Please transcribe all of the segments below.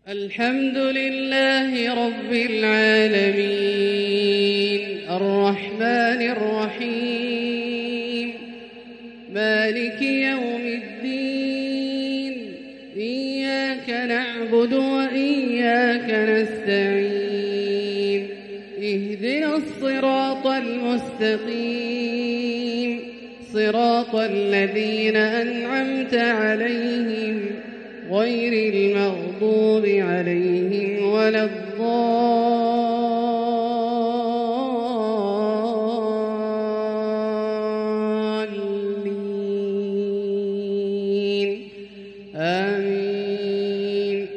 الحمد لله رب العالمين الرحمن الرحيم مالك يوم الدين إياك نعبد وإياك نستعين اهدنا الصراط المستقيم صراط الذين أنعمت عليهم غير المغضوب عليهم ولا الضالين آمين.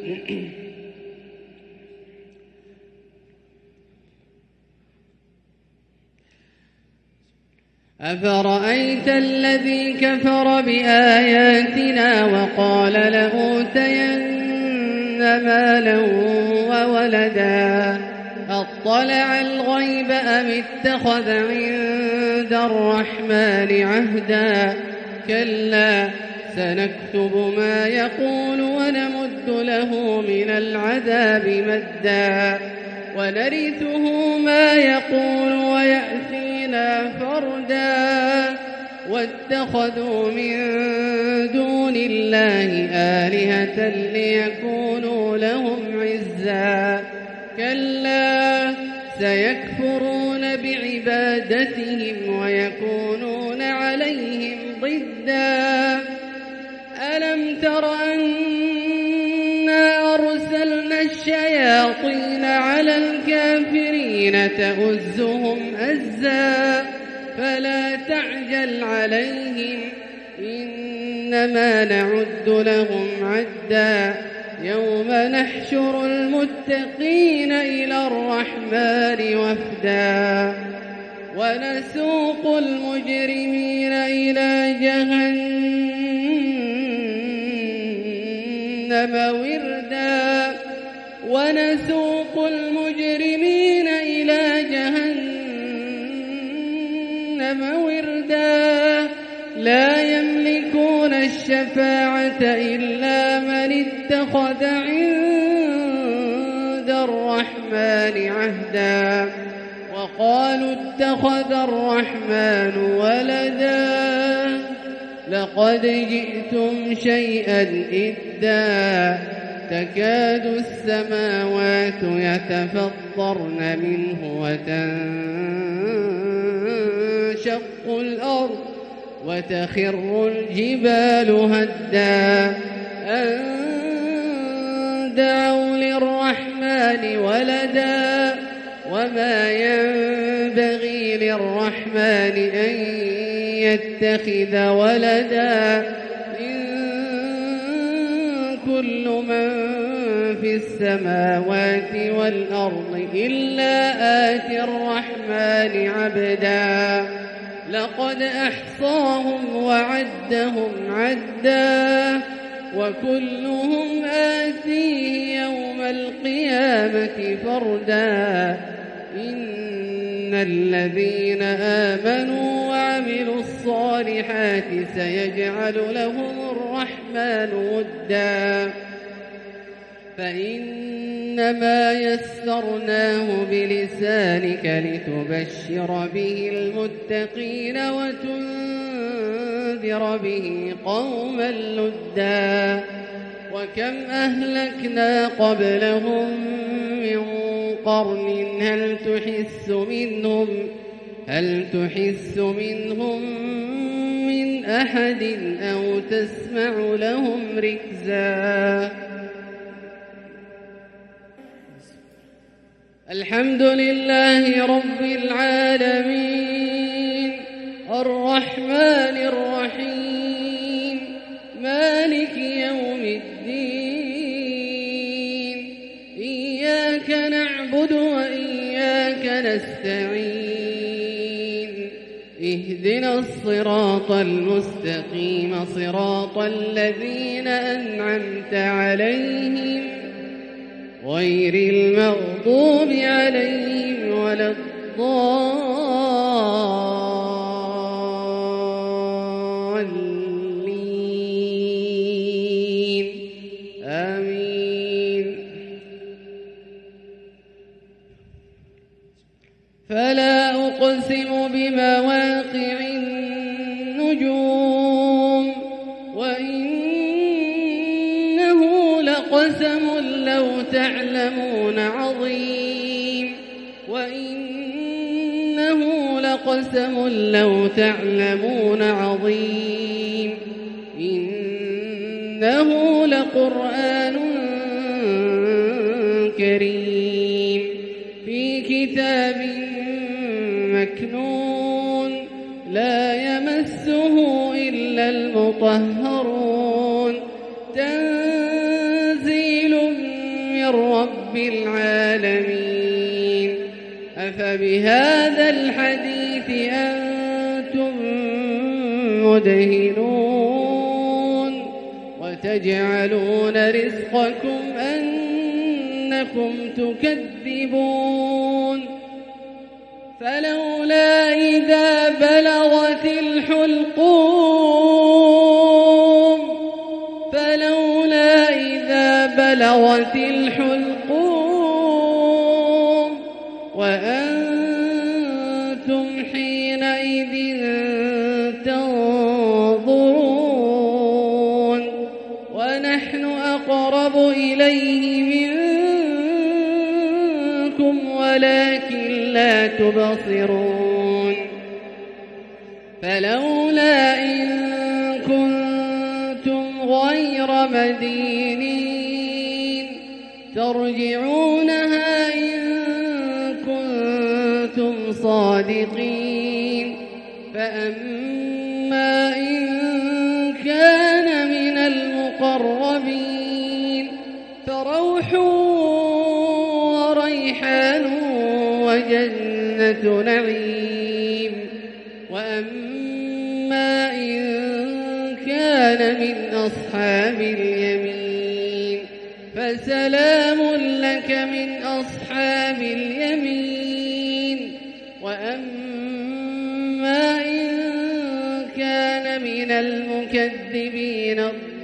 أفرأيت الذي كفر بآياتنا وقال لأوتين مالا وولدا أطلع الغيب أم اتخذ عند الرحمن عهدا كلا سنكتب ما يقول ونمد له من العذاب مدا ونرثه ما يقول ويأتينا فردا واتخذوا من دون الله آلهة ليكونوا لهم عزا كلا سيكفرون بعبادتهم ويكونون عليهم ضدا ألم تر أنا أرسلنا الشياطين على الكافرين تؤزهم أزا فلا تعجل عليهم إنما نعد لهم عدا يوم نحشر المتقين إلى الرحمن وفدا ونسوق المجرمين إلى جهنم وردا ونسوق المجرمين إلى جهنم وردا لا يملكون الشفاعة إلا من اتخذ عند الرحمن عهدا وقالوا اتخذ الرحمن ولدا لقد جئتم شيئا إدا تكاد السماوات يتفطرن منه وتنشق الأرض وتخر الجبال هدا أن دعوا للرحمن ولدا وما ينبغي للرحمن أن يتخذ ولدا إن كل من في السماوات والأرض إلا آتي الرحمن عبدا لقد أحصاهم وعدهم عدا وكلهم آتيه يوم القيامة فردا إن الذين آمنوا وعملوا الصالحات سيجعل لهم الرحمن ودا فإنما يسرناه بلسانك لتبشر به المتقين وتنذر به قوما لدا وكم أهلكنا قبلهم من قرن هل تحس منهم من أحد أو تسمع لهم ركزا الحمد لله رب العالمين الرحمن الرحيم مالك يوم الدين إياك نعبد وإياك نستعين اهدنا الصراط المستقيم صراط الذين أنعمت عليهم غير المغضوب عليهم ولا الضالين آمين. فلا أقسم بمواقع النجوم وإنه لقسم لو تعلمون عظيم وإنه لقسم لو تعلمون عظيم إنه لقرآن كريم في كتاب مكنون لا يمسه إلا المطهرون تنزيل من رب العالمين أفبهذا الحديث أنتم مدهنون وتجعلون رزقكم أنكم تكذبون فلولا إذا بلغت الحلقوم وأنتم حينئذ تنظرون ونحن أقرب إليه منكم ولكن لا تبصرون فلولا إن كنتم غير مدينين ترجعونها إن كنتم صادقين فأما إن كان من المقربين فروح وريحان وجنة نعيم وأما إن كان من أصحاب اليمين فسلام لك من أصحاب اليمين وأما إن كان من المكذبين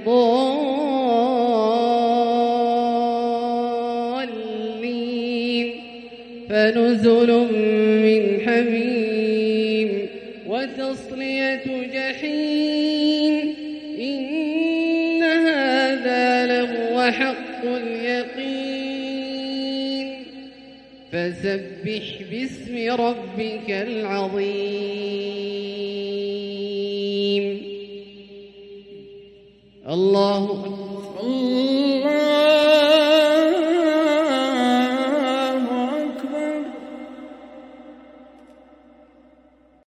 الضالين فنزل من حميم وتصلية جحيم إن هذا لهو حق اليقين فسبح باسم ربك العظيم الله